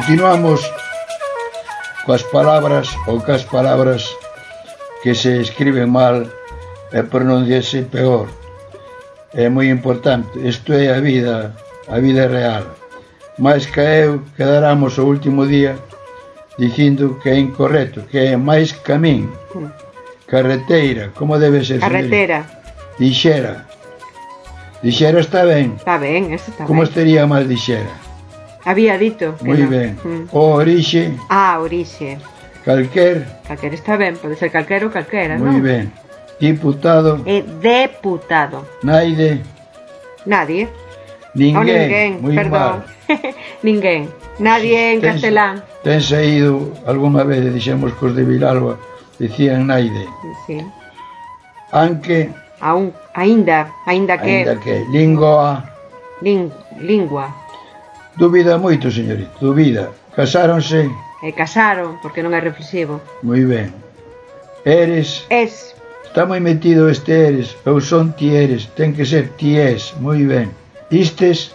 Continuamos coas palabras ou cas palabras que se escriben mal e pronunciase peor. É moi importante, isto é a vida real. Mais que eu quedaramos o último día dicindo que é incorrecto, que é máis camín, carreteira, como debe ser? Carretera. Dixera. Dixera está ben. Está ben, eso está Como ben. estaría mal dixera? Había dito que Moi no. ben. O orixe, Orixe. calquer, Calquera está ben, pode ser calquera ou calquera, moi non? ben. Diputado, Deputado. naide, Nadie. ninguén, moi perdón. mal. Ninguén. Nadie en castelán. Ten saído algunha vez, dixemos cos de Vilalba, dicían naide. Sí. Anque, Aínda que lingoa. lingua. Dúbida moito, señorito, dúbida. Casáronse, Casaron, porque non é reflexivo. moi ben. Eres, Es. está moi metido este eres, ou son ti eres, ten que ser ti es, moi ben. Istes,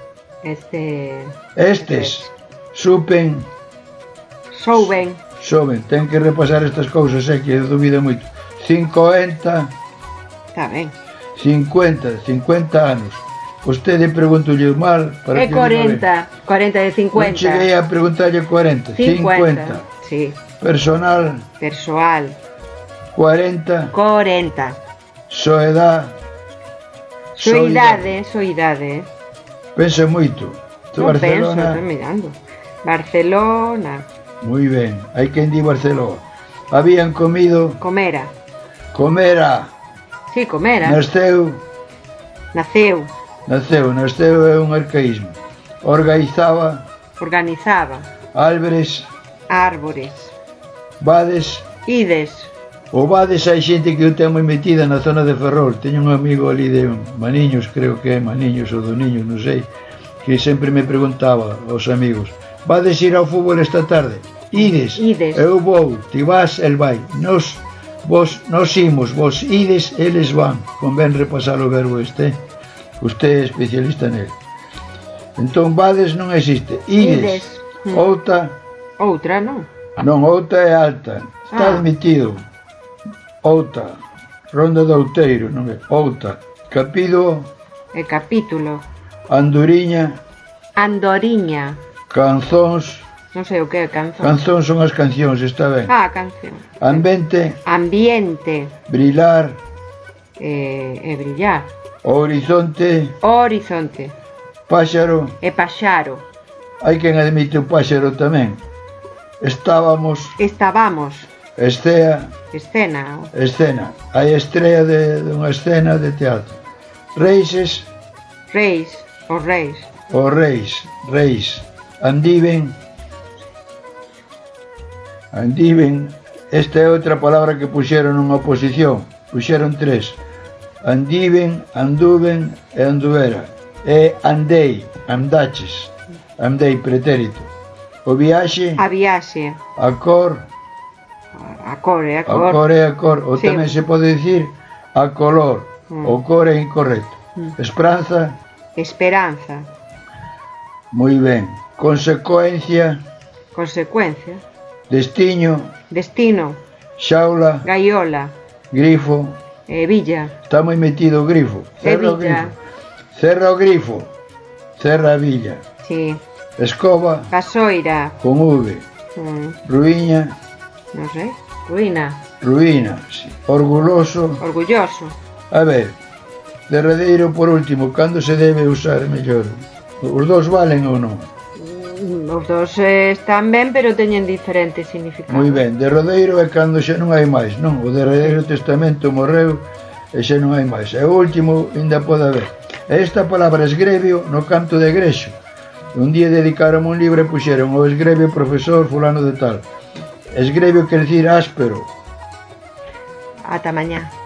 estes, supen, Souben. ten que repasar estas cousas, que dúbida moito. 50, Está ben. 50 anos. Vostede pregúntolle mal para É que 40. 40 de 50. Non cheguei a preguntarlle 40. 50. Sí. Personal, Persoal. 40. 40. Soedad. Soidade. Pensa moito. Non penso, Barcelona. estou mirando. Barcelona. Moi ben. Hai quen di Barcelona. Habían comido. Comera. Sí, comera. Naceu é un arcaísmo. Organizaba. Álvares. Árbores. Vades. Ides. O Vades hai xente que o ten moi metida na zona de Ferrol. Teño un amigo ali de Maniños, creo que é Maniños ou do Niños, non sei, que sempre me preguntaba aos amigos: Vades ir ao fútbol esta tarde? Ides. Eu vou, ti vas, el vai. Nos imos, vos ides, eles van. Convén repasar o verbo este. Usted é especialista nele. Entón, Vades non existe. Ides. Outra, non? Non, outra é alta. Está admitido. Outa. Ronda do Outeiro, non é? Outa. Capítulo. Capítulo. Andoriña. Canzóns. Non sei o que é canzón. Canzóns son as cancións, está ben. Canción. Ambiente. Brilar. Brillar. Horizonte. Páxaro. Paxaro. Hai quen admite o páxaro tamén. Estábamos. Escena. Hai estrea dunha escena de teatro. Reixes. Os reis. Andiven. Esta é outra palabra que puxeron nunha oposición. Puxeron 3. Andiven, anduven e anduvera. É andei, andaches. Andei, pretérito. O viaxe. A cor. Ou tamén se pode dicir a color. O cor é incorrecto. Esperanza. Moi ben. Consecuencia. Destino. Xaula. Gaiola. Grifo. Villa. Está moi metido o grifo. Cerra o grifo. Cerra a villa. Sí. Escoba. Vasoira. Con V. Ruíña. Non sei. Ruína. Sí. Orgulloso. A ver. Derradeiro por último. Cando se debe usar mellor? Os dous valen ou non? Os dous están ben, pero teñen diferentes significados. Moi ben. Derradeiro é cando xa non hai máis, non? O derradeiro testamento morreu e xa non hai máis. E o último ainda pode haber. Esta palabra esgrebio no canto de Grexo. Un día dedicaron un libro e puxeron o esgrebio profesor fulano de tal. Esgrebio quer dicir áspero. Ata mañá.